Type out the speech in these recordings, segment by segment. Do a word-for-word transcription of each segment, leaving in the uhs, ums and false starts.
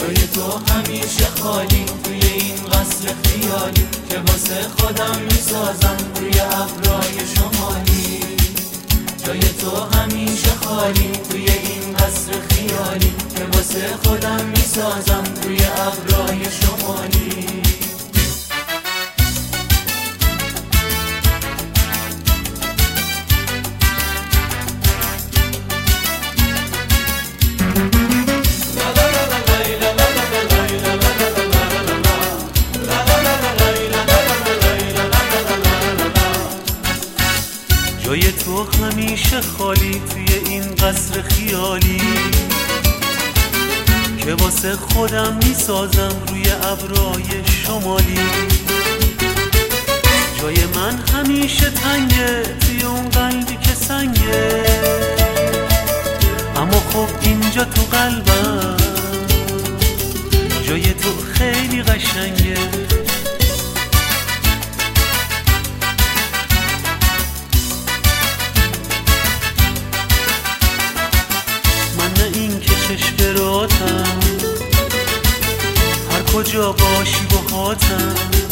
جای تو همیشه خالی توی این قصر خیالی که واسه خودم میسازم روی ابرهای شمالی. جای تو همیشه خالی توی این قصر خیالی که واسه خودم میسازم روی ابرهای شمالی. جای تو همیشه خالی توی این قصر خیالی که واسه خودم میسازم روی ابرهای شمالی. جای من همیشه تنگه توی اون قلبی که سنگه، اما خب اینجا تو قلبم جای تو خیلی قشنگه. چشم راتم هر کجا باشی باهاتم،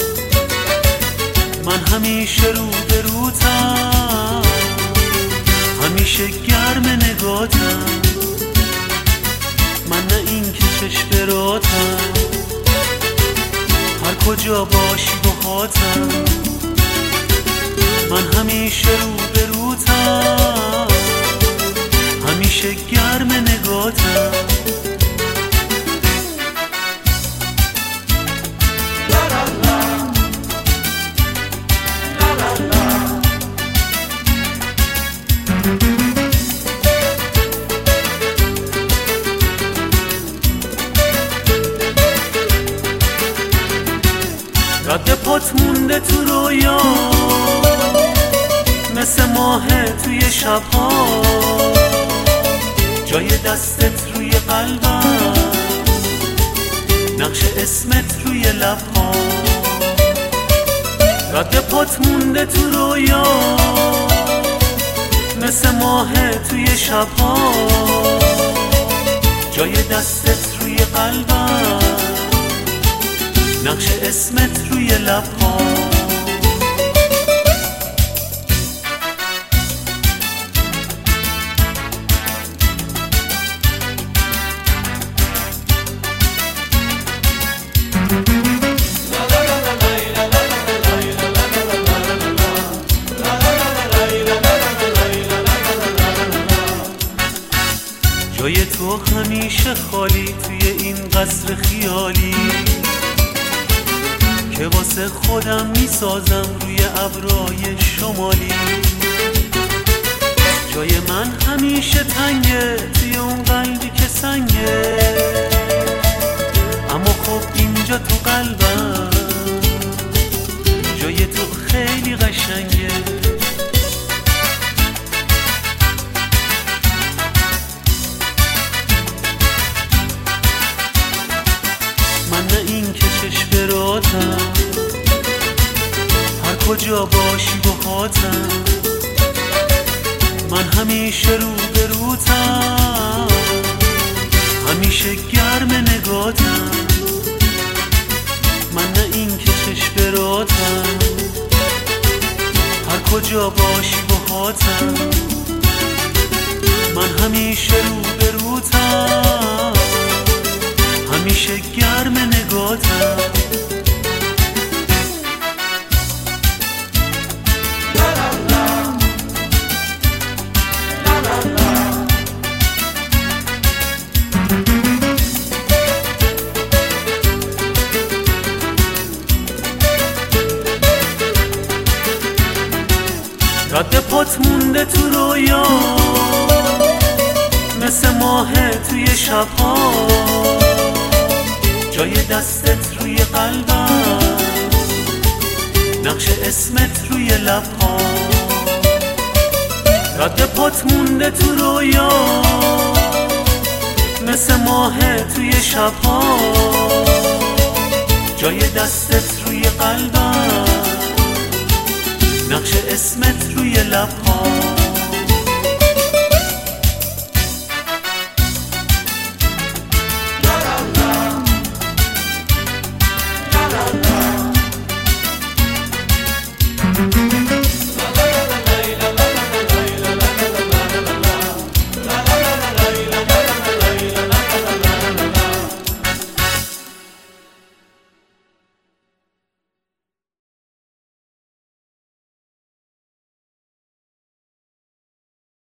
من همیشه رو به روتم، همیشه گرم نگاتم. من نه این که چشم راتم هر کجا باشی باهاتم، من همیشه رو به روتم، همیشه گرم نگاتم. رد پات مونده تو رویا مثل ماه توی شبها، جای دستت روی قلبم، نقش اسمت روی لبها. رد پات مونده تو رویا مثل ماه توی شبها، جای دستت روی قلبم، نقش اسمت روی لبها. جای تو همیشه خالی توی این قصر خیالی که واسه خودم میسازم روی ابرهای شمالی. جای من همیشه تنگه توی اون قلبی که سنگه، اما خب اینجا تو قلبم جای تو خیلی قشنگه. چشم راتم هر کجا باشی باهاتم، من همیشه رو به روتم، همیشه گرم نگاتم. من نه این که چشم راتم هر کجا باشی باهاتم، من همیشه رو به روتم، همیشه گرم نگاتم. رد پات مونده تو رویا مثل ماه توی شبها، جای دستت روی قلبم، نقش اسمت روی لبها. رد پات مونده تو رویا مثل ماه توی شبها، جای دستت روی قلبم، نقش اسمت روی لبها.